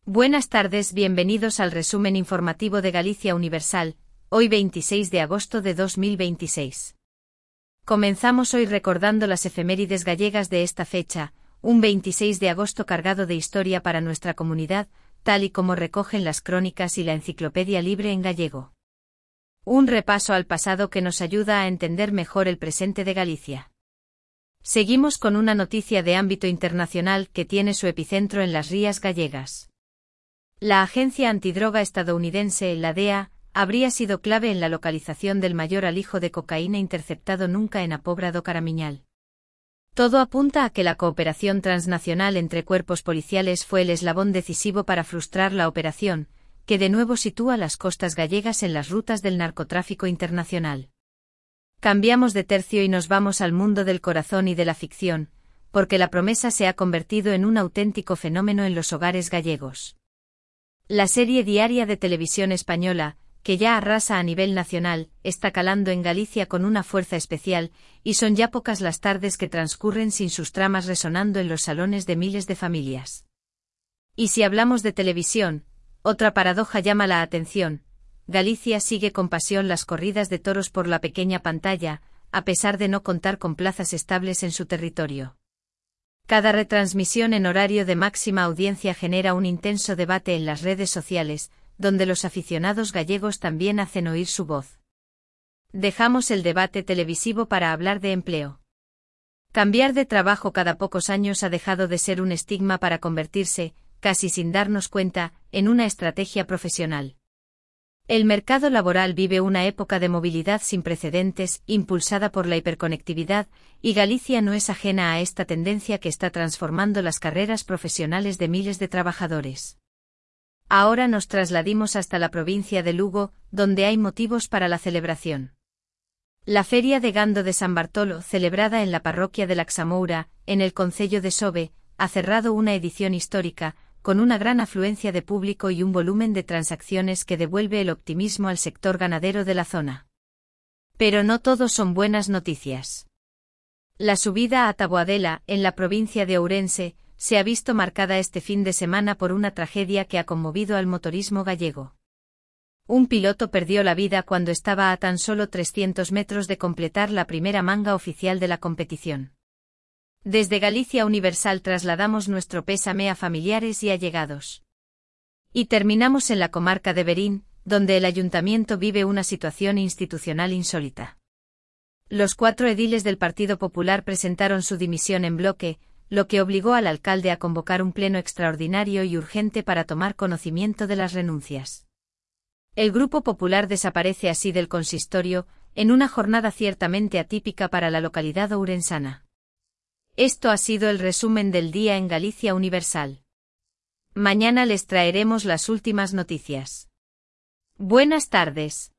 Buenas tardes, bienvenidos al resumen informativo de Galicia Universal, hoy 26 de agosto de 2026. Comenzamos hoy recordando las efemérides gallegas de esta fecha, un 26 de agosto cargado de historia para nuestra comunidad, tal y como recogen las crónicas y la enciclopedia libre en gallego. Un repaso al pasado que nos ayuda a entender mejor el presente de Galicia. Seguimos con una noticia de ámbito internacional que tiene su epicentro en las Rías Gallegas. La agencia antidroga estadounidense, la DEA, habría sido clave en la localización del mayor alijo de cocaína interceptado nunca en a Pobra do Caramiñal. Todo apunta a que la cooperación transnacional entre cuerpos policiales fue el eslabón decisivo para frustrar la operación, que de nuevo sitúa las costas gallegas en las rutas del narcotráfico internacional. Cambiamos de tercio y nos vamos al mundo del corazón y de la ficción, porque la promesa se ha convertido en un auténtico fenómeno en los hogares gallegos. La serie diaria de televisión española, que ya arrasa a nivel nacional, está calando en Galicia con una fuerza especial, y son ya pocas las tardes que transcurren sin sus tramas resonando en los salones de miles de familias. Y si hablamos de televisión, otra paradoja llama la atención: Galicia sigue con pasión las corridas de toros por la pequeña pantalla, a pesar de no contar con plazas estables en su territorio. Cada retransmisión en horario de máxima audiencia genera un intenso debate en las redes sociales, donde los aficionados gallegos también hacen oír su voz. Dejamos el debate televisivo para hablar de empleo. Cambiar de trabajo cada pocos años ha dejado de ser un estigma para convertirse, casi sin darnos cuenta, en una estrategia profesional. El mercado laboral vive una época de movilidad sin precedentes, impulsada por la hiperconectividad, y Galicia no es ajena a esta tendencia que está transformando las carreras profesionales de miles de trabajadores. Ahora nos trasladimos hasta la provincia de Lugo, donde hay motivos para la celebración. La Feria de Gando de San Bartolo, celebrada en la parroquia de Laxamoura, en el concello de Sobe, ha cerrado una edición histórica, con una gran afluencia de público y un volumen de transacciones que devuelve el optimismo al sector ganadero de la zona. Pero no todo son buenas noticias. La subida a Taboadela, en la provincia de Ourense, se ha visto marcada este fin de semana por una tragedia que ha conmovido al motorismo gallego. Un piloto perdió la vida cuando estaba a tan solo 300 metros de completar la primera manga oficial de la competición. Desde Galicia Universal trasladamos nuestro pésame a familiares y allegados. Y terminamos en la comarca de Verín, donde el ayuntamiento vive una situación institucional insólita. Los 4 ediles del Partido Popular presentaron su dimisión en bloque, lo que obligó al alcalde a convocar un pleno extraordinario y urgente para tomar conocimiento de las renuncias. El Grupo Popular desaparece así del consistorio, en una jornada ciertamente atípica para la localidad ourensana. Esto ha sido el resumen del día en Galicia Universal. Mañana les traeremos las últimas noticias. Buenas tardes.